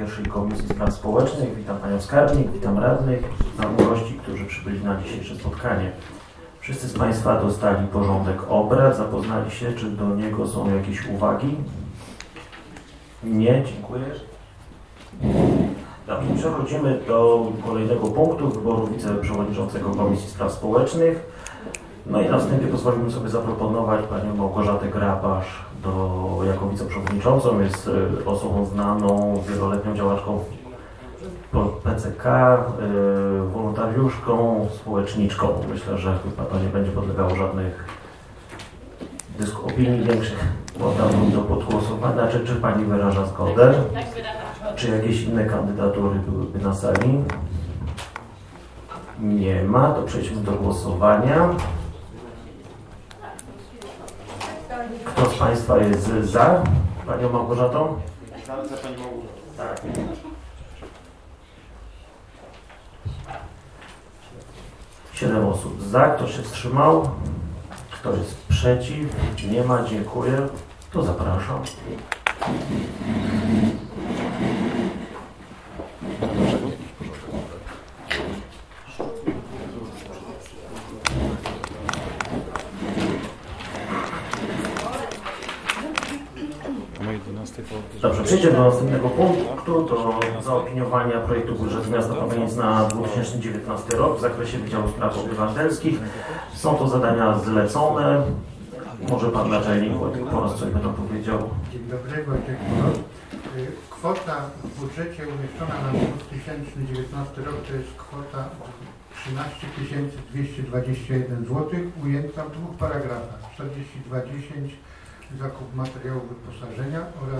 pierwszej Komisji Spraw Społecznych. Witam Panią Skarbnik, witam radnych, witam gości, którzy przybyli na dzisiejsze spotkanie. Wszyscy z Państwa dostali porządek obrad, zapoznali się, czy do niego są jakieś uwagi? Nie, dziękuję. Dobrze, przechodzimy do kolejnego punktu wyboru wiceprzewodniczącego Komisji Spraw Społecznych. No i na wstępie pozwolimy sobie zaproponować Panią Małgorzatę Grabasz jako wiceprzewodniczącą. Jest osobą znaną, wieloletnią działaczką PCK, wolontariuszką, społeczniczką. Myślę, że chyba to nie będzie podlegało żadnych opinii większych. Poddam do podgłosowania. Czy Pani wyraża zgodę? Tak, wyrażam. Czy jakieś inne kandydatury byłyby na sali? Nie ma. To przejdźmy do głosowania. Kto z Państwa jest za Panią Małgorzatą? Za Pani Małgorzatą. Tak. Siedem osób za. Kto się wstrzymał? Kto jest przeciw? Nie ma. Dziękuję. To zapraszam. Dobrze, przejdziemy do następnego punktu, do zaopiniowania projektu budżetu miasta Pabianic na 2019 rok w zakresie Wydziału Spraw Obywatelskich. Są to zadania zlecone. Może Pan Naczelnik po raz coś będą powiedział. Dzień dobry, Wojciech Mróz. Kwota w budżecie umieszczona na 2019 rok to jest kwota 13 221 zł, ujęta w dwóch paragrafach. 4210 zakup materiałów wyposażenia oraz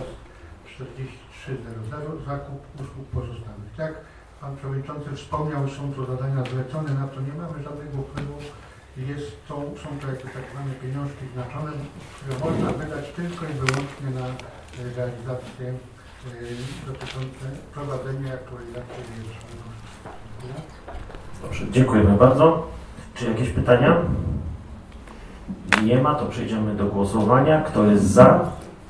4300 zakup usług pozostałych. Tak, Pan Przewodniczący wspomniał, są to zadania zlecone, na to nie mamy żadnego wpływu. Są to jakby tak zwane pieniążki znaczone, które można wydać tylko i wyłącznie na realizację dotyczące prowadzenia i aktualizacji rejestrów. Dobrze, dziękujemy bardzo. Czy jakieś pytania? Nie ma, to przejdziemy do głosowania. Kto jest za?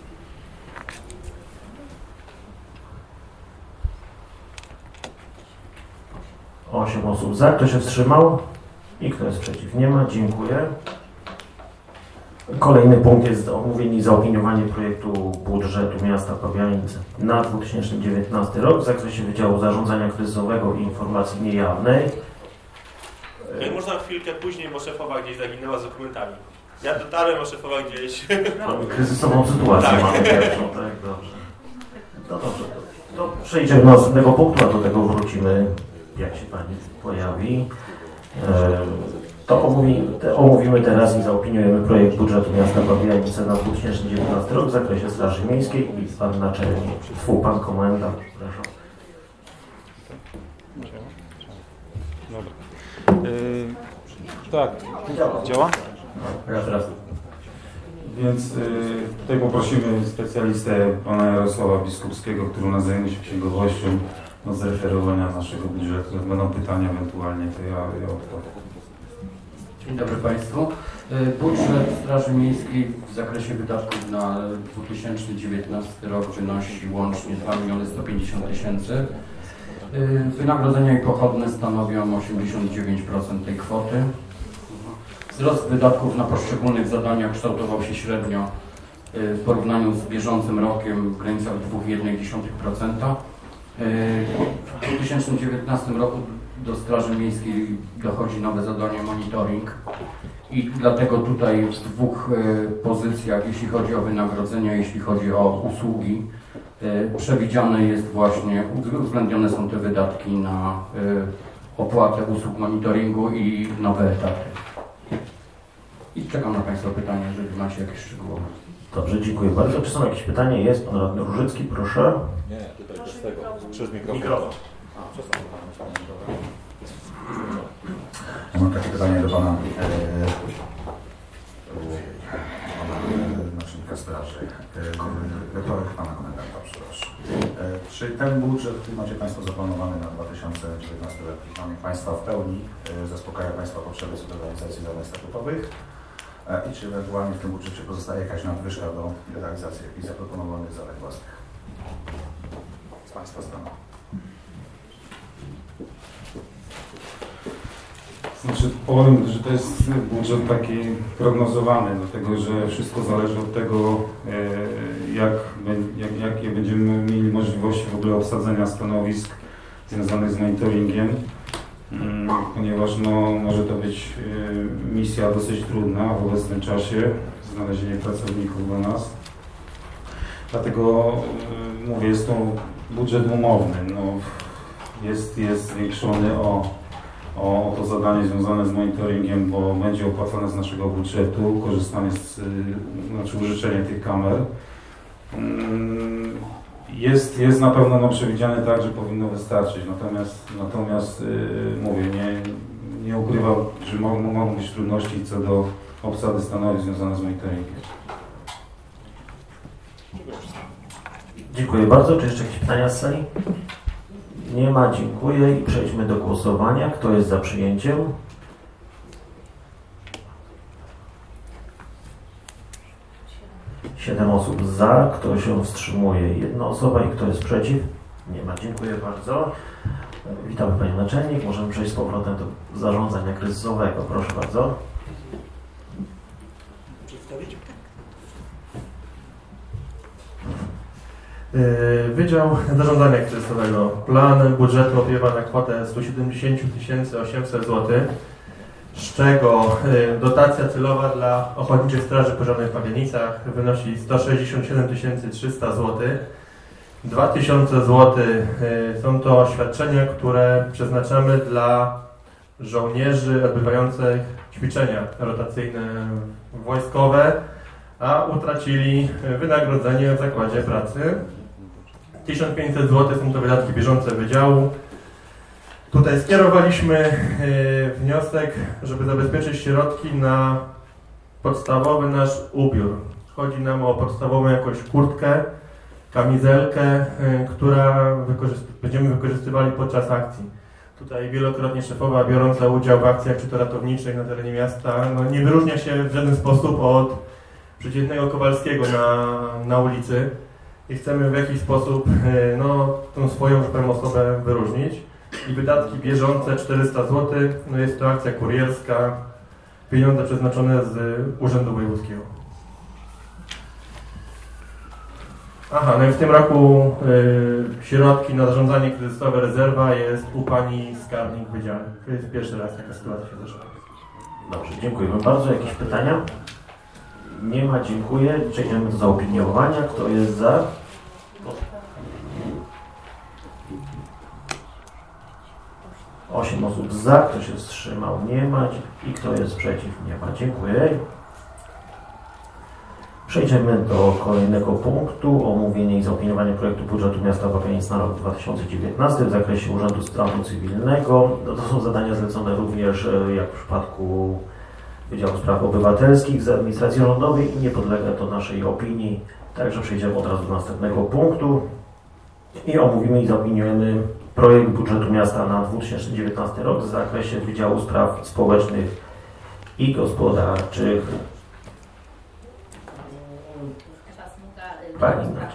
Osiem osób za. Kto się wstrzymał? I kto jest przeciw? Nie ma. Dziękuję. Kolejny punkt jest omówienie i zaopiniowanie projektu budżetu miasta Pabianic na 2019 rok w zakresie Wydziału Zarządzania Kryzysowego i Informacji Niejawnej. Można chwilkę później, bo szefowa gdzieś zaginęła z dokumentami. Ja dotarłem, a szefowa gdzieś... Kryzysową sytuację tak. mamy pierwszą, tak? Dobrze. No dobrze, to przejdziemy do następnego punktu, a do tego wrócimy, jak się Pani pojawi. To omówimy teraz i zaopiniujemy projekt budżetu miasta Pabianice na 2019 rok w zakresie Straży Miejskiej i Pan Naczelnik, Pan Komendant, proszę. Dobra. Tak, działa? Raz. Więc tutaj poprosimy specjalistę pana Jarosława Biskupskiego, który nas zajmie się księgowością, do zreferowania naszego budżetu. Jak będą pytania ewentualnie, to ja odpowiem. Dzień dobry Państwu. Budżet Straży Miejskiej w zakresie wydatków na 2019 rok wynosi łącznie 2 150 000. Wynagrodzenia i pochodne stanowią 89% tej kwoty. Wzrost wydatków na poszczególnych zadaniach kształtował się średnio w porównaniu z bieżącym rokiem w granicach 2,1%. W 2019 roku do Straży Miejskiej dochodzi nowe zadanie monitoring i dlatego tutaj w dwóch pozycjach, jeśli chodzi o wynagrodzenia, jeśli chodzi o usługi, przewidziane jest właśnie, uwzględnione są te wydatki na opłatę usług monitoringu i nowe etaty. I czekam na Państwa pytania, jeżeli macie jakieś szczegóły. Dobrze, dziękuję bardzo. Czy są jakieś pytania? Jest Pan Radny Różycki, proszę. Nie, tutaj bez tego, przez mikrofon. Ja mam takie pytanie do Pana Naczelnika Straży, Pana Komendanta, przepraszam. Czy ten budżet, który macie Państwo zaplanowany na 2019 rok, Państwa w pełni zaspokaja Państwa potrzeby co do realizacji zadań statutowych? I czy ewentualnie w tym budżecie pozostaje jakaś nadwyżka do realizacji jakichś zaproponowanych zadań własnych? Państwa strony. Znaczy powiem, że to jest budżet taki prognozowany, dlatego że wszystko zależy od tego, jakie będziemy mieli możliwości w ogóle obsadzenia stanowisk związanych z monitoringiem, ponieważ może to być misja dosyć trudna w obecnym czasie, znalezienie pracowników do nas. Dlatego mówię, jest to budżet umowny. Jest zwiększony o to zadanie związane z monitoringiem, bo będzie opłacane z naszego budżetu korzystanie użyczenie tych kamer. Jest na pewno przewidziane tak, że powinno wystarczyć, natomiast mówię, nie ukrywam, że mogą być trudności co do obsady stanowisk związanych z monitoringiem. Dziękuję bardzo. Czy jeszcze jakieś pytania z sali? Nie ma, dziękuję i przejdźmy do głosowania. Kto jest za przyjęciem? Siedem osób za, kto się wstrzymuje? Jedna osoba i kto jest przeciw? Nie ma, dziękuję bardzo. Witamy Panią Naczelnik. Możemy przejść z powrotem do zarządzania kryzysowego. Proszę bardzo. Przedstawić? Wydział Zarządzania Kryzysowego. Plan budżetu opiewa na kwotę 170 800 zł, z czego dotacja celowa dla Ochotniczych Straży Pożarnej w Pabianicach wynosi 167 300 zł. 2000 zł są to świadczenia, które przeznaczamy dla żołnierzy odbywających ćwiczenia rotacyjne wojskowe, a utracili wynagrodzenie w zakładzie pracy. 1500 zł są to wydatki bieżące wydziału. Tutaj skierowaliśmy wniosek, żeby zabezpieczyć środki na podstawowy nasz ubiór. Chodzi nam o podstawową jakąś kurtkę, kamizelkę, która będziemy wykorzystywali podczas akcji. Tutaj wielokrotnie szefowa biorąca udział w akcjach czy to ratowniczych na terenie miasta nie wyróżnia się w żaden sposób od przeciętnego Kowalskiego na ulicy i chcemy w jakiś sposób tą swoją, że powiem, osobę wyróżnić. I wydatki bieżące 400 zł, jest to akcja kurierska, pieniądze przeznaczone z Urzędu Wojewódzkiego. Aha, i w tym roku środki na zarządzanie kryzysowe rezerwa jest u Pani Skarbnik w wydziale. To jest pierwszy raz taka sytuacja się zdarzyła. Dobrze, dziękujemy bardzo. Jakieś pytania? Nie ma, dziękuję. Przejdziemy do zaopiniowania. Kto jest za? 8 osób za, kto się wstrzymał? Nie ma. I kto jest przeciw? Nie ma. Dziękuję. Przejdziemy do kolejnego punktu. Omówienie i zaopiniowanie projektu budżetu miasta Pabianic na rok 2019 w zakresie Urzędu Stanu Cywilnego. To są zadania zlecone również, jak w przypadku Wydziału Spraw Obywatelskich z Administracji Rządowej i nie podlega to naszej opinii. Także przejdziemy od razu do następnego punktu i omówimy i zaopiniujemy projekt budżetu miasta na 2019 rok w zakresie Wydziału Spraw Społecznych i Gospodarczych. Pani Nacia.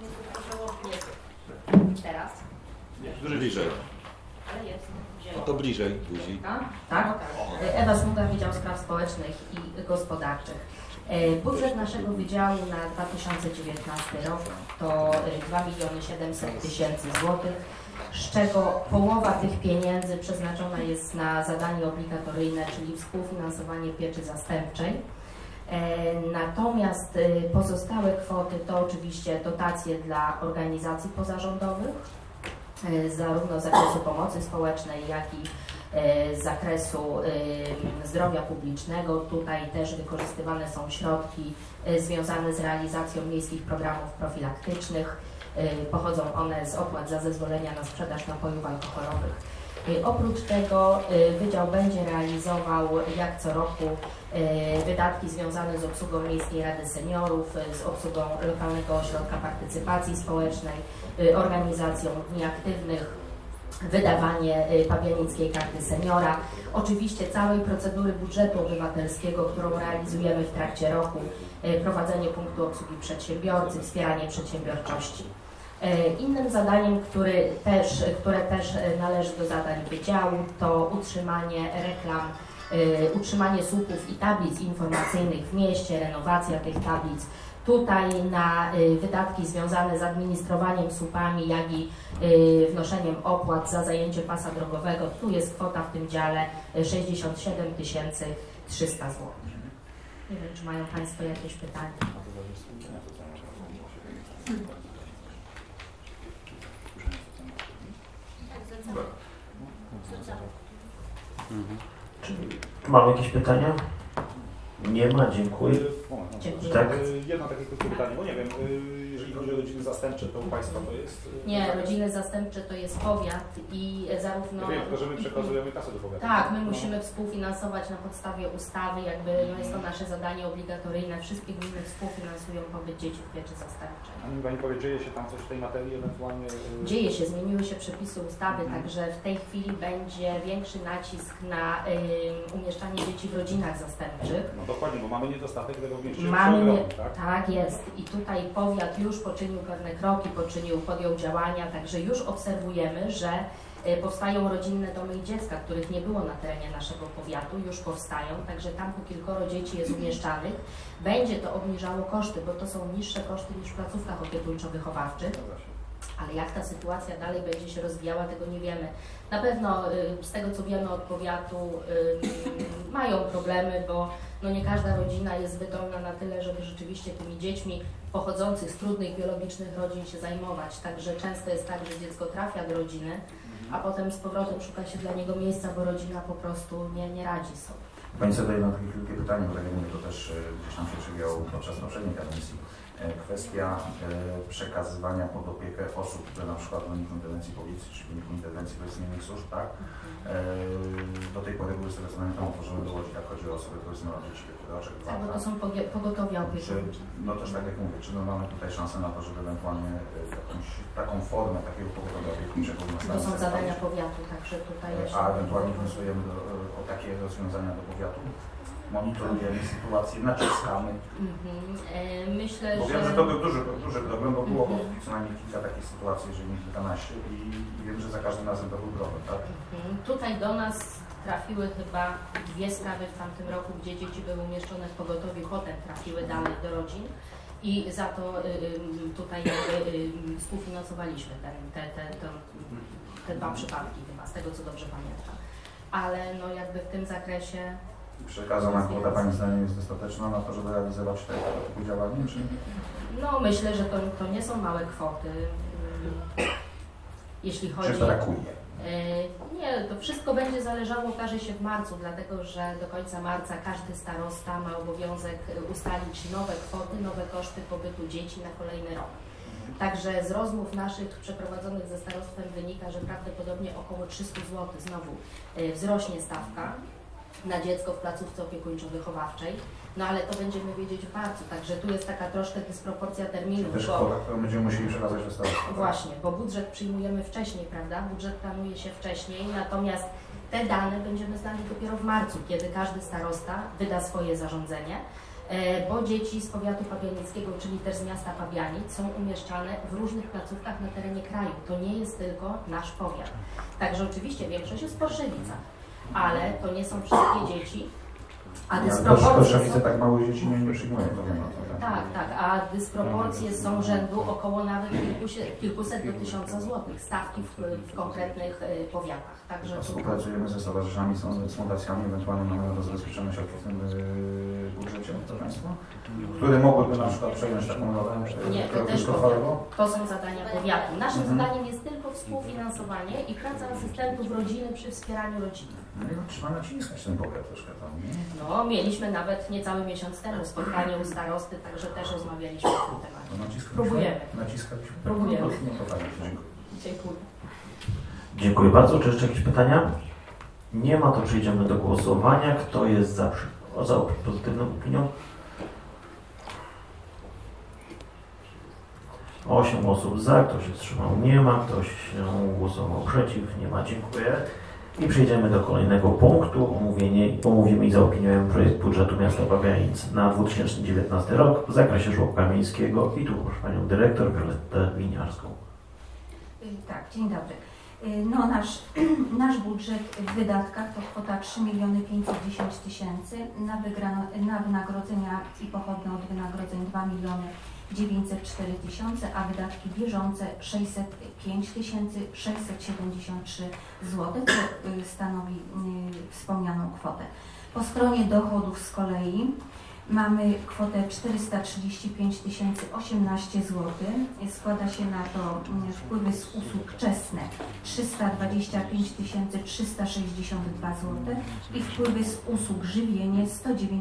Teraz? Bliżej. Ale jest. No to bliżej, Guzi. Tak? Ewa Smuda, Wydział Spraw Społecznych i Gospodarczych. Budżet naszego wydziału na 2019 rok to 2 700 000 złotych, z czego połowa tych pieniędzy przeznaczona jest na zadanie obligatoryjne, czyli współfinansowanie pieczy zastępczej. Natomiast pozostałe kwoty to oczywiście dotacje dla organizacji pozarządowych, zarówno z zakresu pomocy społecznej, jak i z zakresu zdrowia publicznego. Tutaj też wykorzystywane są środki związane z realizacją miejskich programów profilaktycznych. Pochodzą one z opłat za zezwolenia na sprzedaż napojów alkoholowych. Oprócz tego Wydział będzie realizował jak co roku wydatki związane z obsługą Miejskiej Rady Seniorów, z obsługą lokalnego ośrodka partycypacji społecznej, organizacją dni aktywnych, wydawanie pabianickiej karty seniora, oczywiście całej procedury budżetu obywatelskiego, którą realizujemy w trakcie roku, prowadzenie punktu obsługi przedsiębiorcy, wspieranie przedsiębiorczości. Innym zadaniem, które też należy do zadań wydziału, to utrzymanie reklam, utrzymanie słupów i tablic informacyjnych w mieście, renowacja tych tablic. Tutaj na wydatki związane z administrowaniem słupami, jak i wnoszeniem opłat za zajęcie pasa drogowego, tu jest kwota w tym dziale 67 300 zł. Nie wiem, czy mają Państwo jakieś pytania. Czy mamy jakieś pytania? Nie ma, dziękuję. Dziękuję. Tak? Jedno takie krótkie pytanie, bo nie wiem, jeżeli chodzi o rodziny zastępcze, to u Państwa to jest... Nie, rodziny zastępcze to jest powiat i zarówno... Ja wiem, tylko że my przekazujemy kasę do powiatu. Tak, my musimy współfinansować na podstawie ustawy, jakby jest to nasze zadanie obligatoryjne. Wszystkie gminy współfinansują pobyt dzieci w pieczy zastępczej. A mi Pani powie, dzieje się tam coś w tej materii ewentualnie? Dzieje się, zmieniły się przepisy ustawy, także w tej chwili będzie większy nacisk na umieszczanie dzieci w rodzinach zastępczych. No dokładnie, bo mamy niedostatek tego w mieście. Tak jest. I tutaj powiat już poczynił pewne kroki, podjął działania, także już obserwujemy, że powstają rodzinne domy dziecka, których nie było na terenie naszego powiatu, już powstają, także tam po kilkoro dzieci jest umieszczanych. Będzie to obniżało koszty, bo to są niższe koszty niż w placówkach opiekuńczo-wychowawczych. Ale jak ta sytuacja dalej będzie się rozwijała, tego nie wiemy. Na pewno z tego, co wiemy od powiatu, mają problemy, bo no nie każda rodzina jest wydolna na tyle, żeby rzeczywiście tymi dziećmi pochodzących z trudnych biologicznych rodzin się zajmować. Także często jest tak, że dziecko trafia do rodziny, a potem z powrotem szuka się dla niego miejsca, bo rodzina po prostu nie radzi sobie. Pani sobie jedno takie krótkie pytanie, bo tak jak mówię, to też gdzieś tam się przewijało podczas poprzedniej kadencji. Kwestia przekazywania pod opiekę osób, które na przykład w wyniku interwencji policji, czy w wyniku interwencji innych służb, tak? Do tej pory były z tego co pamiętam otworzone do Łodzi, jak chodzi o osoby, które są dzieci roczek 2. Tak, bo to są pogotowia opiekuńcze. No też tak jak mówię, czy my mamy tutaj szansę na to, żeby ewentualnie jakąś taką formę takiego pogotowia opiekuńczego To są zadania powiatu, także tutaj jeszcze... A ewentualnie wnioskujemy o takie rozwiązania do powiatu? Monitorujemy sytuację, naciskamy. Myślę, bo wiem, że to był duży problem, bo było co najmniej kilka takich sytuacji, jeżeli nie kilkanaście i wiem, że za każdym razem to był problem, tak? Tutaj do nas trafiły chyba 2 sprawy w tamtym roku, gdzie dzieci były umieszczone w pogotowiu, potem trafiły dalej do rodzin i za to tutaj współfinansowaliśmy te 2 przypadki chyba, z tego co dobrze pamiętam. Ale no jakby w tym zakresie... Przekazana kwota Pani zdaniem jest dostateczna na to, żeby realizować tego typu działanie, czy? No myślę, że to nie są małe kwoty. Jeśli chodzi... Czy brakuje? Nie, to wszystko będzie zależało, okaże się w marcu, dlatego że do końca marca każdy starosta ma obowiązek ustalić nowe kwoty, nowe koszty pobytu dzieci na kolejny rok. Także z rozmów naszych przeprowadzonych ze starostwem wynika, że prawdopodobnie około 300 zł znowu wzrośnie stawka na dziecko w placówce opiekuńczo-wychowawczej, no ale to będziemy wiedzieć w marcu, także tu jest taka troszkę dysproporcja terminów. Też kwota, którą będziemy musieli przekazać do starostwa. Właśnie, bo budżet przyjmujemy wcześniej, prawda? Budżet planuje się wcześniej, natomiast te dane będziemy znali dopiero w marcu, kiedy każdy starosta wyda swoje zarządzenie, bo dzieci z powiatu pabianickiego, czyli też z miasta Pabianic, są umieszczane w różnych placówkach na terenie kraju. To nie jest tylko nasz powiat. Także oczywiście większość jest w Porszylicach, ale to nie są wszystkie dzieci, a dysproporcje są... tak małe dzieci nie przyjmują, to wiem. Tak, a dysproporcje są rzędu około nawet kilkuset do 1000 złotych stawki w konkretnych powiatach. Także współpracujemy ze stowarzyszeniami, z fundacjami, ewentualnie mamy do zabezpieczenia środków w tym budżecie, to Państwo, które mogłyby na przykład przejąć taką rolę. Nie, to są zadania powiatu. Naszym zadaniem jest tylko współfinansowanie i praca asystentów rodziny przy wspieraniu rodziny. No i trzeba naciskać ten powiat troszkę tam, nie? No, mieliśmy nawet niecały miesiąc temu spotkanie u starosty, także też rozmawialiśmy o tym temacie. Próbujemy. Naciskaliśmy. Próbujemy. No to fajnie, dziękuję. Dziękuję. Dziękuję bardzo. Czy jeszcze jakieś pytania? Nie ma, to przejdziemy do głosowania. Kto jest za pozytywną opinią? 8 osób za, ktoś się wstrzymał, nie ma, ktoś się głosował przeciw, nie ma, dziękuję. I przejdziemy do kolejnego punktu. Omówimy i zaopiniujemy projekt budżetu miasta Pabianic na 2019 rok w zakresie żłobka miejskiego. I tu proszę Panią Dyrektor Violettę Winiarską. Tak, dzień dobry. No, nasz budżet w wydatkach to kwota 3 510 000, na wynagrodzenia i pochodne od wynagrodzeń 2 904 000, a wydatki bieżące 605 673 zł, co stanowi wspomnianą kwotę. Po stronie dochodów z kolei mamy kwotę 435 018 zł. Składa się na to wpływy z usług czesne 325 362 zł i wpływy z usług żywienie 109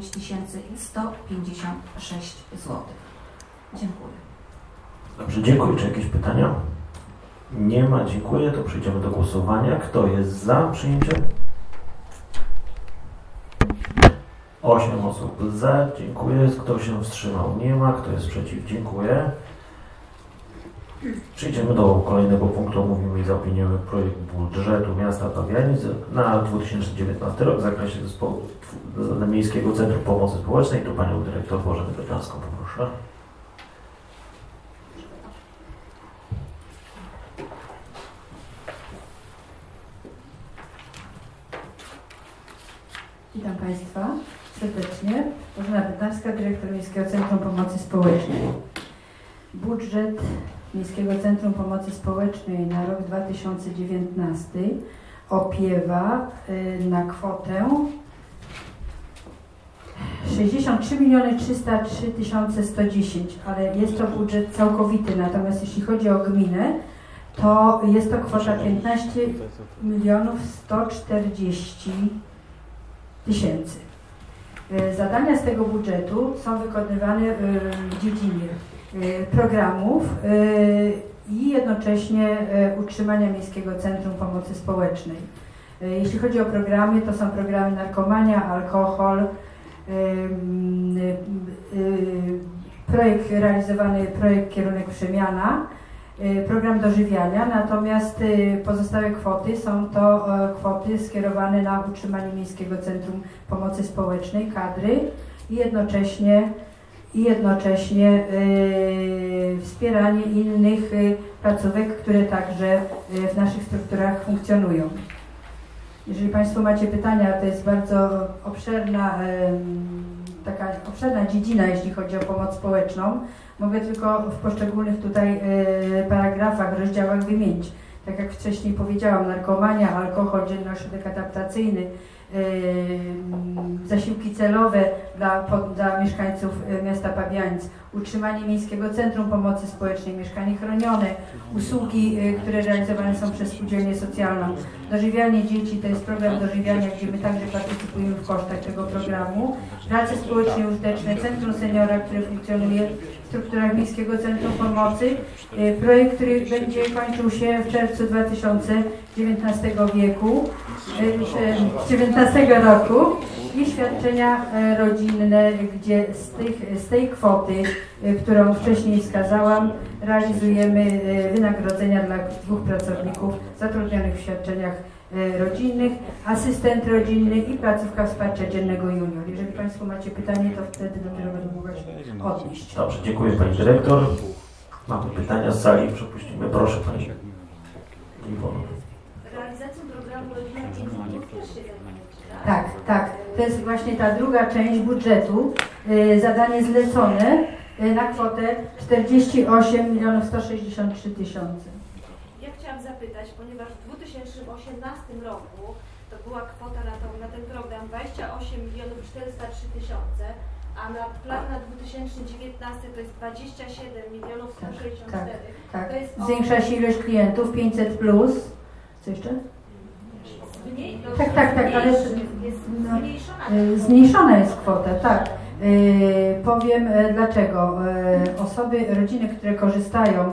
156 zł. Dziękuję. Dobrze, dziękuję. Czy jakieś pytania? Nie ma, dziękuję. To przejdziemy do głosowania. Kto jest za przyjęciem? 8 osób za, dziękuję. Kto się wstrzymał? Nie ma. Kto jest przeciw? Dziękuję. Przejdziemy do kolejnego punktu. Omówimy i zaopiniujemy projekt budżetu miasta Pabianic na 2019 rok w zakresie zespołu Miejskiego Centrum Pomocy Społecznej. Tu panią dyrektor Bożenę Bydlaską poproszę. Witam Państwa serdecznie. Bożena Bydlarska, dyrektor Miejskiego Centrum Pomocy Społecznej. Budżet Miejskiego Centrum Pomocy Społecznej na rok 2019 opiewa na kwotę 63 303 110, ale jest to budżet całkowity, natomiast jeśli chodzi o gminę, to jest to kwota 15 140 000. Zadania z tego budżetu są wykonywane w dziedzinie programów i jednocześnie utrzymania Miejskiego Centrum Pomocy Społecznej. Jeśli chodzi o programy, to są programy narkomania, alkohol, realizowany projekt Kierunek Przemiana, program dożywiania, natomiast pozostałe kwoty są to kwoty skierowane na utrzymanie Miejskiego Centrum Pomocy Społecznej, kadry i jednocześnie wspieranie innych placówek, które także w naszych strukturach funkcjonują. Jeżeli Państwo macie pytania, to jest bardzo taka obszerna dziedzina, jeśli chodzi o pomoc społeczną. Mogę tylko w poszczególnych tutaj paragrafach, rozdziałach wymienić. Tak jak wcześniej powiedziałam, narkomania, alkohol, dzienny ośrodek adaptacyjny, zasiłki celowe dla mieszkańców miasta Pabianic, utrzymanie Miejskiego Centrum Pomocy Społecznej, mieszkanie chronione, usługi, które realizowane są przez spółdzielnię socjalną, dożywianie dzieci, to jest program dożywiania, gdzie my także partycypujemy w kosztach tego programu, prace społecznie użyteczne, Centrum Seniora, które funkcjonuje w strukturach Miejskiego Centrum Pomocy, projekt, który będzie kończył się w czerwcu 2019 roku i świadczenia rodzinne, gdzie z tej kwoty, którą wcześniej wskazałam, realizujemy wynagrodzenia dla 2 pracowników zatrudnionych w świadczeniach rodzinnych, asystent rodzinny i placówka wsparcia dziennego junior. Jeżeli Państwo macie pytanie, to wtedy dopiero będę mogła się odnieść. Dobrze, dziękuję Pani Dyrektor. Mamy pytania z sali, przepuścimy. Proszę Pani Iwono. Realizacją programu Rodzina 500 też się zajmujecie, tak? Tak. To jest właśnie ta druga część budżetu. Zadanie zlecone na kwotę 48 163 000. Ja chciałam zapytać, ponieważ w 2018 roku to była kwota na ten program 28 403 000, a na plan na 2019 to jest 27 164 000. Tak. To jest zwiększa się ilość klientów, 500+. Co jeszcze? Tak, ale zmniejszona jest kwota, tak. Powiem dlaczego. Rodziny, które korzystają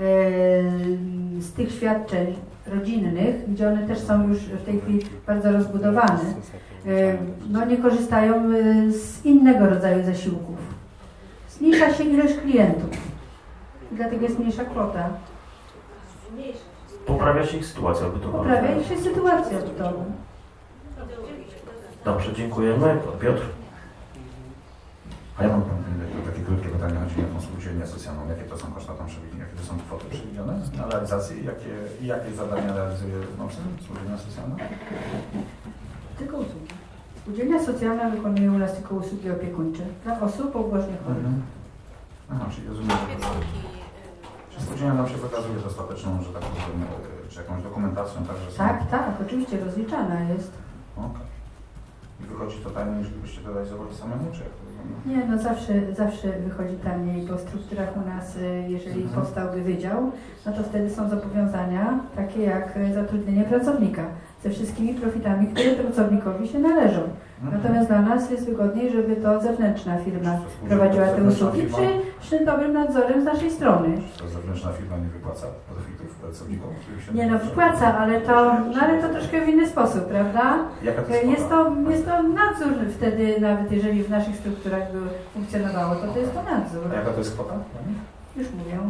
z tych świadczeń rodzinnych, gdzie one też są już w tej chwili bardzo rozbudowane, nie korzystają z innego rodzaju zasiłków. Zmniejsza się ilość klientów. Dlatego jest mniejsza kwota. Poprawia się ich sytuacja bytowa. Poprawia się sytuacja bytowa. Dobrze, dziękujemy. Piotr. A ja mam takie krótkie pytanie, chodzi mi o konstrukcję spółdzielnię socjalną? Jakie to są koszta tam przewidziane? Jakie to są kwoty przewidziane na realizację? Jakie zadania realizuje spółdzielnia socjalna? Tylko usługi. Spółdzielnia socjalna wykonuje u nas tylko usługi opiekuńcze dla osób pobożnie chorych. Aha, czyli rozumiem, że spółdzielnia nam się wykazuje dostateczną, że tak powiem, czy jakąś dokumentacją także. Tak, oczywiście rozliczana jest. Okay. I wychodzi to taniej, jeżeli byście to realizowali samemu, czy jak to wygląda? Nie, no zawsze wychodzi taniej, bo w strukturach u nas, jeżeli powstałby wydział, no to wtedy są zobowiązania takie jak zatrudnienie pracownika ze wszystkimi profitami, które pracownikowi się należą. Natomiast dla nas jest wygodniej, żeby to zewnętrzna firma prowadziła te usługi przy dobrym nadzorem z naszej strony. To zewnętrzna firma nie wypłaca profitów pracownikom? Nie no, wypłaca, ale to troszkę w inny sposób, prawda? Jaka to jest to nadzór wtedy, nawet jeżeli w naszych strukturach by funkcjonowało, to jest to nadzór. A jaka to jest kwota? Już mówię.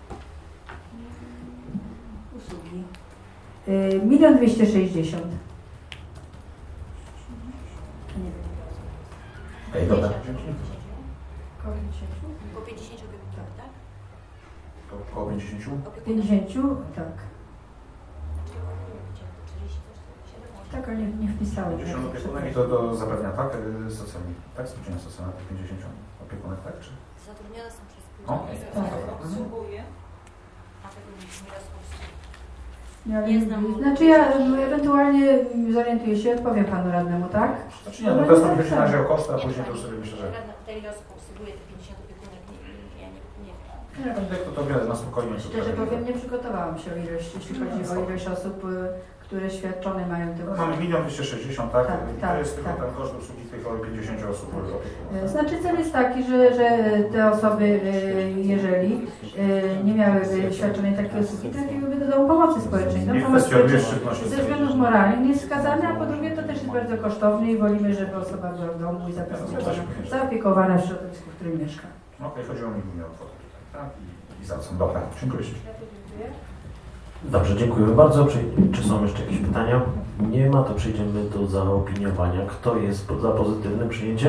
Usługi. 1 260 000. Ej, dobra. Po 50 opiekunkach, tak? Około 50? 50, tak. Tak, ale nie wpisałem. 50 opiekunek i to zapewnia, tak? Socjalnie, tak? Spółdzielnia socjalna, 50 opiekunek, tak? Czy? Zatrudnione są przez spółdzielnię socjalną. Obsługuje, a tego nie raz Znaczy ja ewentualnie zorientuję się, odpowiem panu radnemu, tak? Znaczy nie, no teraz to będzie się należał koszt, a później to już sobie myślę, że... Ile osób obsługuje te 50 opiekunek? Ja nie wiem. Nie, będę to wiele, na spokojnie. Szczerze powiem, nie przygotowałam się o ilość, jeśli chodzi o ilość osób, które świadczone mają te usługi. Mamy 1 260 000, tak? Tak, to jest tylko ten koszt obsługi tych 50 osób opiekunów. Znaczy cel jest taki, że te osoby, jeżeli nie miałyby świadczonej takiej usługi, trafiłyby do domu pomocy społecznej. Dom pomocy społecznej ze względów moralnych nie jest wskazany, a po drugie to też jest bardzo kosztowne i wolimy, żeby osoba była w domu i zaopiekowana w środowisku, w którym mieszka. Okej, chodziło mi o kwotę tutaj, tak? I za co? Dobra, dziękuję. Dobrze, dziękujemy bardzo. Czy są jeszcze jakieś pytania? Nie ma, to przejdziemy do zaopiniowania. Kto jest za pozytywnym przyjęciem?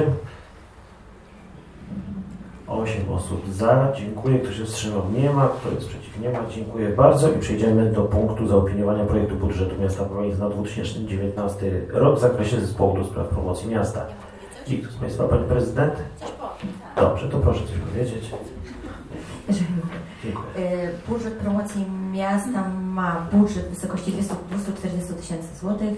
8 osób za. Dziękuję. Kto się wstrzymał? Nie ma. Kto jest przeciw? Nie ma. Dziękuję bardzo. I przejdziemy do punktu zaopiniowania projektu budżetu miasta Papieganic na 2019 rok w zakresie zespołu do spraw promocji miasta. I kto z Państwa, Pani Prezydent? Dobrze, to proszę coś powiedzieć. Budżet promocji miasta ma budżet w wysokości 240 000 złotych.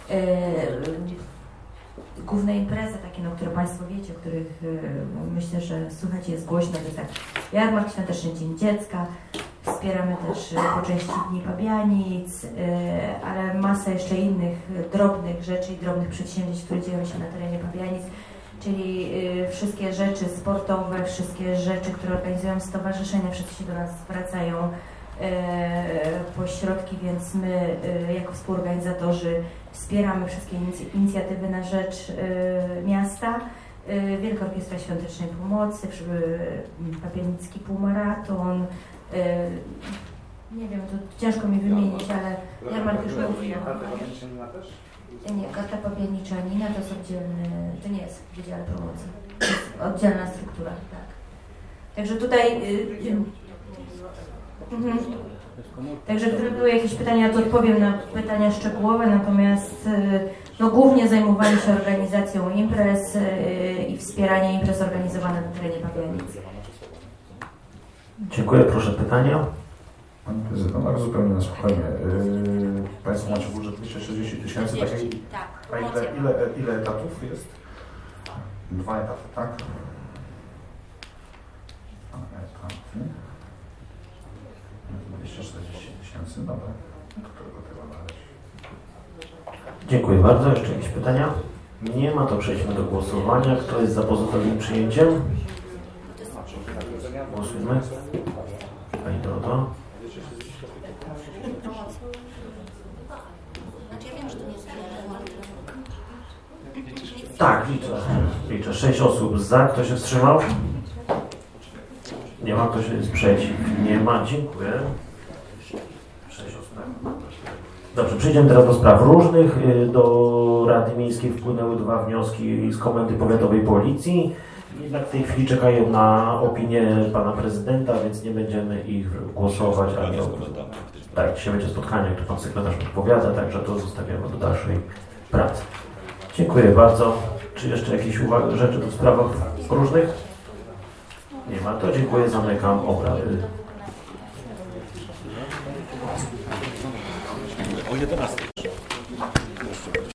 Główne imprezy, takie, które Państwo wiecie, o których myślę, że słychać jest głośno, to jest tak jarmark świąteczny, Dzień Dziecka. Wspieramy też po części Dni Pabianic, ale masę jeszcze innych drobnych rzeczy i drobnych przedsięwzięć, które dzieją się na terenie Pabianic. Czyli wszystkie rzeczy sportowe, wszystkie rzeczy, które organizują stowarzyszenia, wszyscy się do nas zwracają po środki, więc my jako współorganizatorzy wspieramy wszystkie inicjatywy na rzecz miasta. Wielka Orkiestra Świątecznej Pomocy, Papienicki Półmaraton, nie wiem, to ciężko mi wymienić, ale jarmark już mówiłam. Nie, Karta Pabianiczanina to jest oddzielny, to nie jest w Wydziale Promocji, to jest oddzielna struktura, tak. Także tutaj, także gdyby były jakieś pytania, to odpowiem na pytania szczegółowe, natomiast głównie zajmowali się organizacją imprez i wspieraniem imprez organizowanych na terenie Pabianic. Dziękuję, proszę pytania. Pani Prezydent, ale zupełnie na spokojnie. Państwo macie budżet 260 000, tak. A ile etatów jest? 2 etaty, tak? 2 etaty. 240 000, dobra. Którego tego należy? Dziękuję bardzo. Jeszcze jakieś pytania? Nie ma, to przejdźmy do głosowania. Kto jest za pozytywnym przyjęciem? Głosujmy. Pani Doroto. Tak, liczę. 6 osób za. Kto się wstrzymał? Nie ma. Kto się jest przeciw? Nie ma. Dziękuję. 6 osób. Dobrze, przejdziemy teraz do spraw różnych. Do Rady Miejskiej wpłynęły 2 wnioski z Komendy Powiatowej Policji jednak w tej chwili czekają na opinię pana prezydenta, więc nie będziemy ich głosować. Tak, dzisiaj będzie spotkanie, jak tu pan sekretarz odpowiada, także to zostawiamy do dalszej pracy. Dziękuję bardzo. Czy jeszcze jakieś rzeczy w sprawach różnych? Nie ma, to dziękuję, zamykam obrady. O 11.